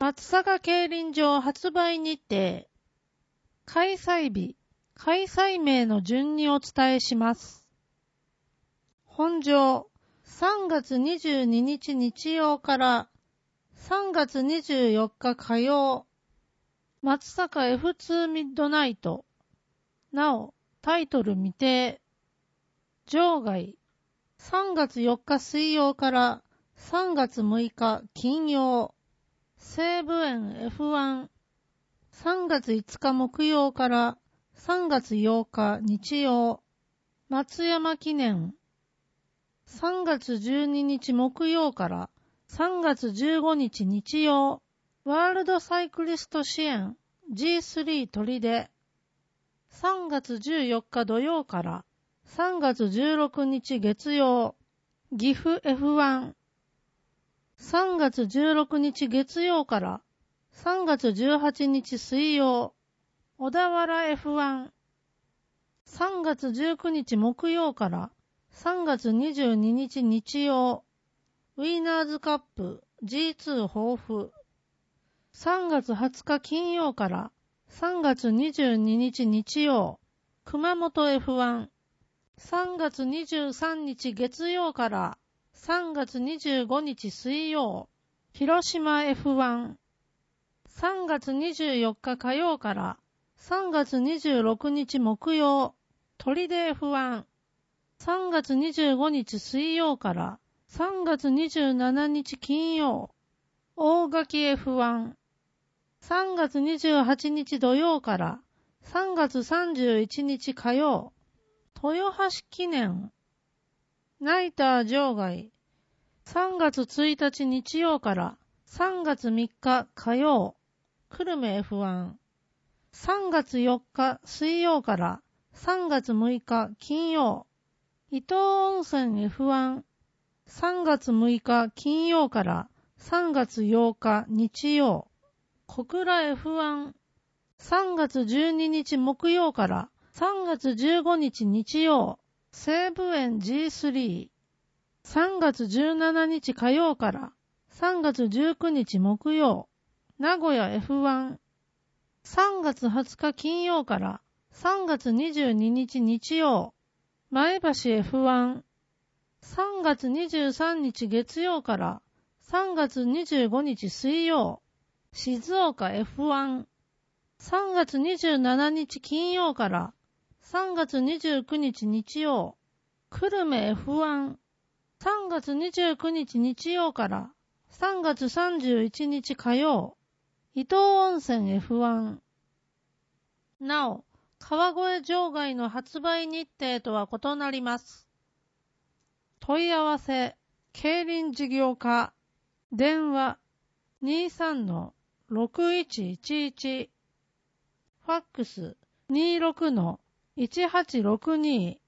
松阪競輪場発売日程。開催日、開催名の順にお伝えします。本場、3月22日日曜から3月24日火曜。松阪 F2 ミッドナイト。なお、タイトル未定。場外、3月4日水曜から3月6日金曜。西武園 F1。3月5日木曜から3月8日日曜。松山記念。3月12日木曜から3月15日日曜。ワールドサイクリスト支援 G3 砦。3月14日土曜から3月16日月曜。岐阜 F1。3月16日月曜から3月18日水曜。小田原 F1。3月19日木曜から3月22日日曜。ウィーナーズカップ G2 豊富。3月20日金曜から3月22日日曜。熊本 F1。3月23日月曜から3月25日水曜。広島 F1。3月24日火曜から3月26日木曜。砦 F1。3月25日水曜から3月27日金曜。大垣 F1。3月28日土曜から3月31日火曜。豊橋記念。ナイター場外。3月1日日曜から3月3日火曜。久留米 F1。3月4日水曜から3月6日金曜。伊東温泉 F1。3月6日金曜から3月8日日曜。小倉 F1。3月12日木曜から3月15日日曜。西武園 G3。3月17日火曜から3月19日木曜。名古屋 F1。3月20日金曜から3月22日日曜。前橋 F1。3月23日月曜から3月25日水曜。静岡 F1。3月27日金曜から3月29日日曜。久留米 F1。3月29日日曜から3月31日火曜。伊東温泉 F1。なお、川越場外の発売日程とは異なります。問い合わせ、競輪事業課、電話 23-6111、ファックス 26-1862